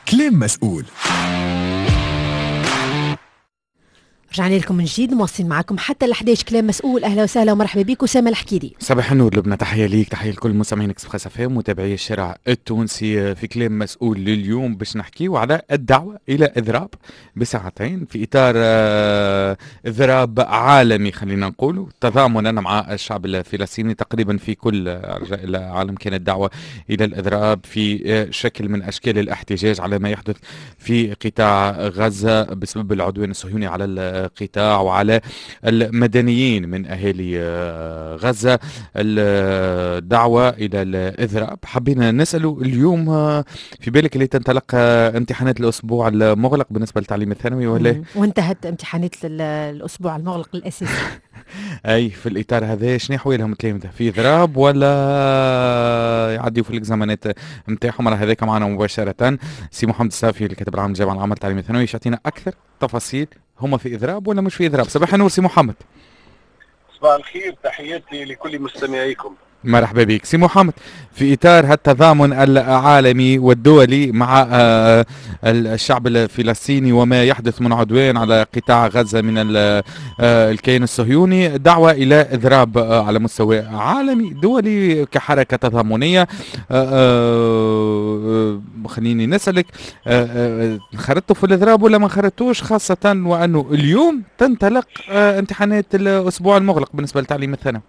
كلام مسؤول. رجعنا لكم من جديد، مواصلين معكم حتى ل11 كلام مسؤول. اهلا وسهلا ومرحبا بك أسامة الحكيري. صباح النور لبنى، تحيه ليك، تحيه لكل مستمعين اكسبريس اف ام ومتابعي الشارع التونسي. في كلام مسؤول لليوم باش نحكيو على الدعوه الى اضراب بساعتين في اطار اضراب عالمي، خلينا نقولوا تضامنا مع الشعب الفلسطيني. تقريبا في كل ارجاء العالم كانت دعوه الى الاضراب في شكل من اشكال الاحتجاج على ما يحدث في قطاع غزه بسبب العدوان الصهيوني على القطاع وعلى المدنيين من أهالي غزة. الدعوة إلى الإضراب حبينا نسأله اليوم، في بالك اللي تنطلق امتحانات الأسبوع المغلق بالنسبة للتعليم الثانوي ولا؟ وانتهت امتحانات الأسبوع المغلق الأساسي. أي في الإطار هذا شنو حوالهم التلاميذ، في إضراب ولا يعديوا في الإكزامانات نتاعهم؟ هذاك معنا مباشرة سي محمد الصافي اللي كاتب العام الجامعة العامة للتعليم الثانوي، يعطينا أكثر تفاصيل. هما في إضراب ولا مش في إضراب؟ صباح النور سي محمد. صباح الخير، تحياتي لكل مستمعيكم. مرحبا بك سي محمد. في إطار التضامن العالمي والدولي مع الشعب الفلسطيني وما يحدث من عدوان على قطاع غزة من الكيان الصهيوني، دعوة إلى إضراب على مستوى عالمي دولي كحركة تضامنية. خليني نسألك، خرجتوا في الإضراب ولا ما خرجتوش، خاصة وأنه اليوم تنطلق امتحانات الأسبوع المغلق بالنسبة للتعليم الثانوي؟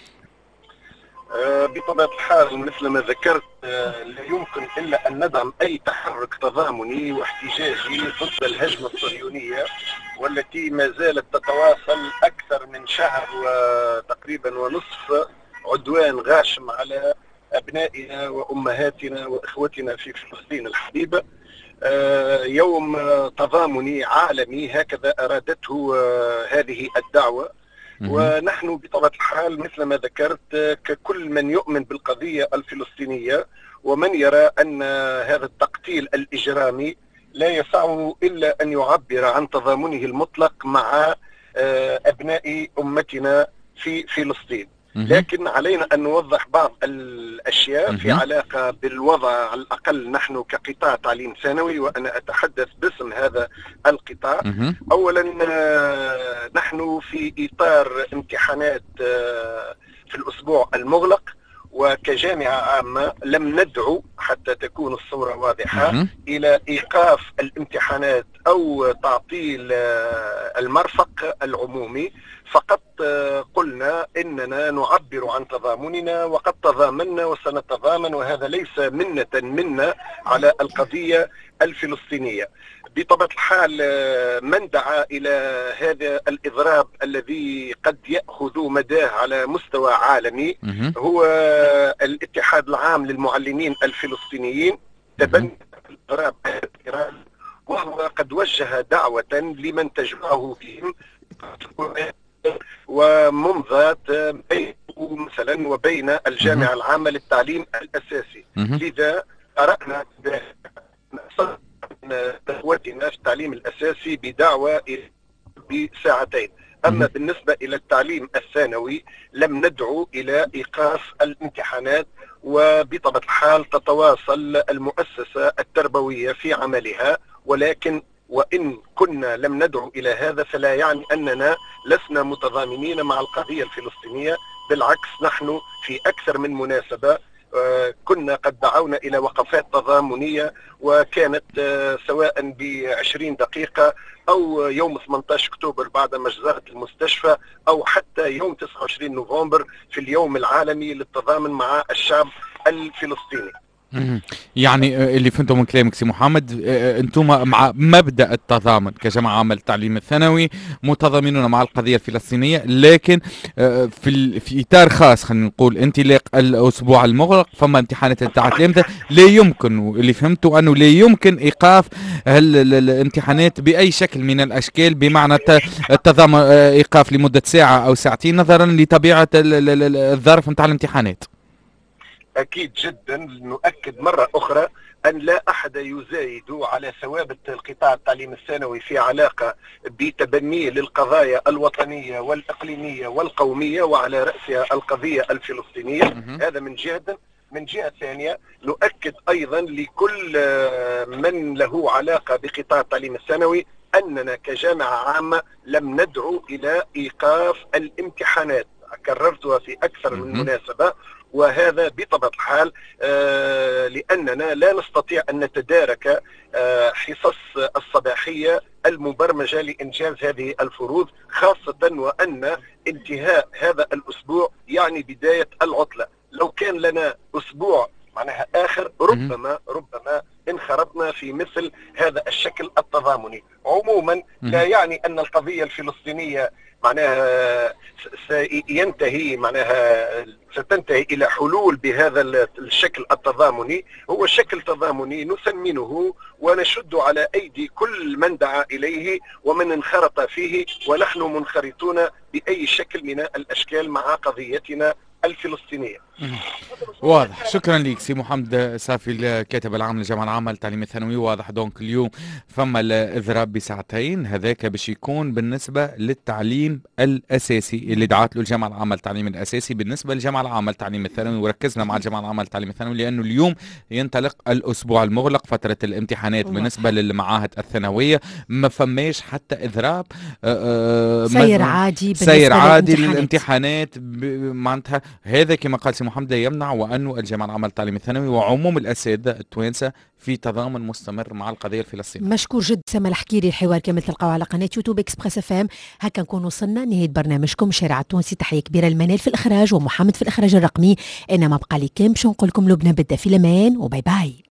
بطبيعة الحال مثل ما ذكرت، لا يمكن إلا أن ندعم أي تحرك تضامني واحتجاجي ضد الهجمة الصهيونية والتي ما زالت تتواصل أكثر من شهر وتقريبا ونصف عدوان غاشم على أبنائنا وأمهاتنا وإخوتنا في فلسطين الحبيبة. يوم تضامني عالمي هكذا أرادته هذه الدعوة، ونحن بطبيعة الحال مثل ما ذكرت ككل من يؤمن بالقضية الفلسطينية ومن يرى أن هذا التقتيل الإجرامي لا يسعه إلا أن يعبر عن تضامنه المطلق مع أبناء أمتنا في فلسطين. لكن علينا أن نوضح بعض الأشياء في علاقة بالوضع، على الأقل نحن كقطاع تعليم ثانوي وأنا أتحدث باسم هذا القطاع. أولا نحن في إطار امتحانات في الأسبوع المغلق، وكجامعة عامة لم ندعو حتى تكون الصورة واضحة إلى إيقاف الامتحانات أو تعطيل المرفق العمومي. فقط قلنا إننا نعبر عن تضامننا وقد تضامنا وسنتضامن، وهذا ليس منة منا على القضية الفلسطينية. بطبيعة الحال من دعا إلى هذا الإضراب الذي قد يأخذ مداه على مستوى عالمي هو الاتحاد العام للمعلمين الفلسطينيين، تبنى الإضراب الإيراني، وهو قد وجه دعوة لمن تجمعه فيهم ومنظات مثلا وبين الجامعة العامة للتعليم الأساسي. لذا أردنا دعوتنا في التعليم الأساسي بدعوة بساعتين. أما بالنسبة إلى التعليم الثانوي لم ندعو إلى إيقاف الامتحانات، وبطبيعة الحال تتواصل المؤسسة التربوية في عملها، ولكن وإن كنا لم ندعو إلى هذا فلا يعني أننا لسنا متضامنين مع القضية الفلسطينية. بالعكس، نحن في أكثر من مناسبة كنا قد دعونا إلى وقفات تضامنية، وكانت سواء ب20 دقيقة أو يوم 18 أكتوبر بعد مجزرة المستشفى، أو حتى يوم 29 نوفمبر في اليوم العالمي للتضامن مع الشعب الفلسطيني. يعني اللي فهمته من كلامك سي محمد، انتم مع مبدأ التضامن كجماعة عامة التعليم الثانوي، متضامنون مع القضية الفلسطينية، لكن في إطار خاص، خلينا نقول انطلاق الأسبوع المغلق فما امتحانات نتاع التلامذة، لا يمكن، اللي فهمته أنه لا يمكن إيقاف الامتحانات بأي شكل من الأشكال، بمعنى التضامن إيقاف لمدة ساعة أو ساعتين نظرا لطبيعة الظرف نتاع الامتحانات. أكيد جدا، نؤكد مرة أخرى أن لا أحد يزايد على ثوابت القطاع التعليم الثانوي في علاقة بتبنيه للقضايا الوطنية والإقليمية والقومية، وعلى رأسها القضية الفلسطينية. هذا من جهة. من جهة ثانية نؤكد أيضا لكل من له علاقة بقطاع التعليم الثانوي أننا كجامعة عامة لم ندعو إلى إيقاف الامتحانات، كررتها في أكثر من مناسبة، وهذا بطبيعة الحال لأننا لا نستطيع أن نتدارك حصص الصباحية المبرمجة لإنجاز هذه الفروض، خاصة وأن انتهاء هذا الأسبوع يعني بداية العطلة. لو كان لنا أسبوع معناها آخر ربما انخرطنا في مثل هذا الشكل التضامني. عموما لا يعني أن القضية الفلسطينية معناها ستنتهي إلى حلول بهذا الشكل التضامني. هو شكل تضامني نثمنه ونشد على أيدي كل من دعا إليه ومن انخرط فيه، ونحن منخرطون بأي شكل من الأشكال مع قضيتنا الفلسطينية. واضح. شكرا لك سي محمد صافي الكاتب العام للجامعة العامة للتعليم الثانوي. واضح دونك اليوم فما الإضراب بساعتين، هذاك باش يكون بالنسبة للتعليم الأساسي اللي دعات له الجامعة العامة للتعليم الأساسي. بالنسبة للجامعة العامة للتعليم الثانوي وركزنا مع الجامعة العامة للتعليم الثانوي لأنه اليوم ينطلق الأسبوع المغلق، فترة الامتحانات. بالنسبة للمعاهد الثانوية ما فماش حتى إضراب، سير عادي للامتحانات معناتها. هذا كما قال سي محمد يمنع وأنه الجامعة العامة للتعليم الثانوي وعموم الأساتذة التوانسة في تضامن مستمر مع القضية الفلسطينية. مشكور جد سما الحكيري. الحوار كامل تلقاوه على قناة يوتيوب إكسبريس اف ام. هكا نكون وصلنا نهاية برنامجكم شارع التونسي. تحية كبيرة المنال في الإخراج ومحمد في الإخراج الرقمي. أنا ما بقى لي كان باش نقول لكم لبنى بدأ في الأمان وباي باي.